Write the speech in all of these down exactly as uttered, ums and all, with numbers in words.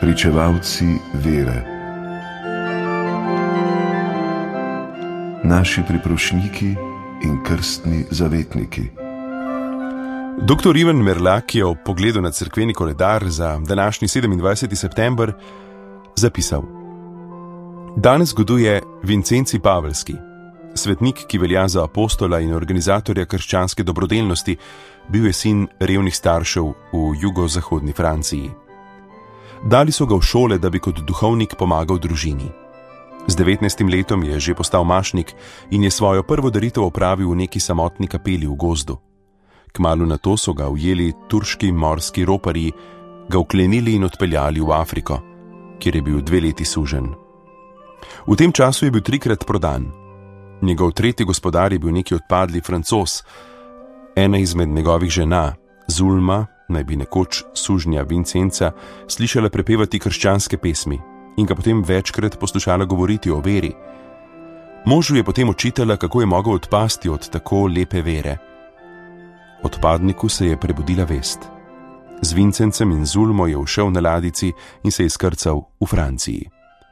pričevalci vere, naši priprošniki in krstni zavetniki. Doktor Ivan Merlak je ob pogledu na cerkveni koledar za današnji sedemindvajseti september zapisal: Danes goduje Vincenci Pavelski, svetnik, ki velja za apostola in organizatorja krščanske dobrodelnosti, bil je sin revnih staršev v jugozahodni Franciji. Dali so ga v šole, da bi kot duhovnik pomagal družini. Z devetnajstim letom je že postal mašnik in je svojo prvo daritev opravil v neki samotni kapeli v gozdu. Kmalu na to so ga ujeli turški morski roparji, ga vklenili in odpeljali v Afriko, kjer je bil dve leti sužen. V tem času je bil trikrat prodan. Njegov tretji gospodar je bil neki odpadli Francoz. Ena izmed njegovih žena, Zulma, naj bi nekoč sužnja Vincenca slišala prepevati krščanske pesmi in ga potem večkrat poslušala govoriti o veri. Možu je potem očitala, kako je mogel odpasti od tako lepe vere. Odpadniku se je prebudila vest. Z Vincencem in Zulmo je ušel na ladici in se je skrcal v Franciji.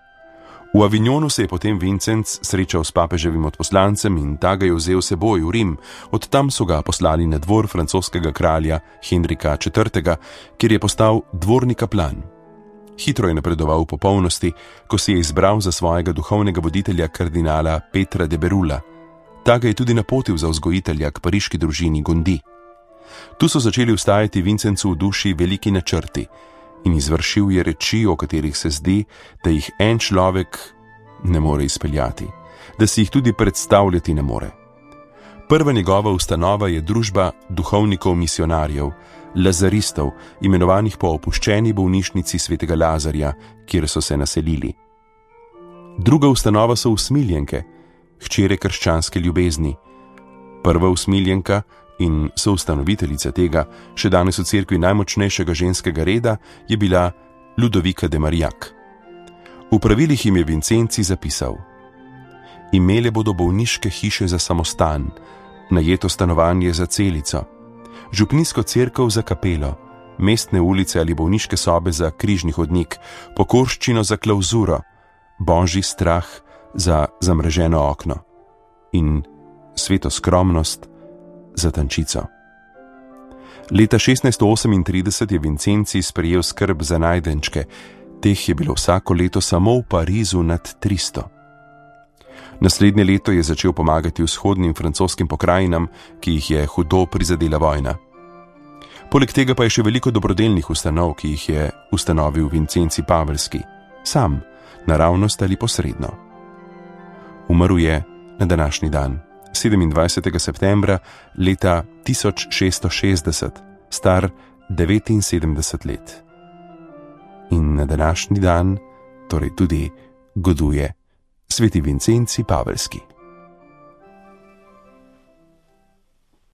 V Avignonu se je potem Vincenc srečal s papeževim odposlancem in ta ga je vzel seboj v Rim. Od tam so ga poslali na dvor francoskega kralja Henrika četrtega, kjer je postal dvorni kaplan. Hitro je napredoval v popolnosti, ko si je izbral za svojega duhovnega voditelja kardinala Petra de Berula. Ta ga je tudi napotil za vzgojitelja k pariški družini Gondi. Tu so začeli vstajati Vincencu v duši veliki načrti in izvršil je reči, o katerih se zdi, da jih en človek ne more izpeljati, da si jih tudi predstavljati ne more. Prva njegova ustanova je družba duhovnikov misionarjev, lazaristov, imenovanih po opuščeni bolnišnici svetega Lazarja, kjer so se naselili. Druga ustanova so usmiljenke, hčere krščanske ljubezni. Prva usmiljenka in soustanoviteljica tega, še danes v cerkvi najmočnejšega ženskega reda, je bila Ludovika de Marillac. V pravilih jim je Vincenci zapisal: Imele bodo bolniške hiše za samostan, najeto stanovanje za celico, župnijsko cerkev za kapelo, mestne ulice ali bolniške sobe za križni hodnik, pokorščino za klauzuro, božji strah za zamreženo okno in sveto skromnost za tančico. Leta šestnajststo osemintrideset je Vincenci sprejel skrb za najdenčke, teh je bilo vsako leto samo v Parizu nad tristo. Naslednje leto je začel pomagati vzhodnim francoskim pokrajinam, ki jih je hudo prizadela vojna. Poleg tega pa je še veliko dobrodelnih ustanov, ki jih je ustanovil Vincenci Pavelski, sam, naravnost ali posredno. Umrl je na današnji dan, sedemindvajsetega septembra leta tisoč šeststo šestdeset, star devetinsedemdeset let. In na današnji dan torej tudi goduje sveti Vincenci Pavelski.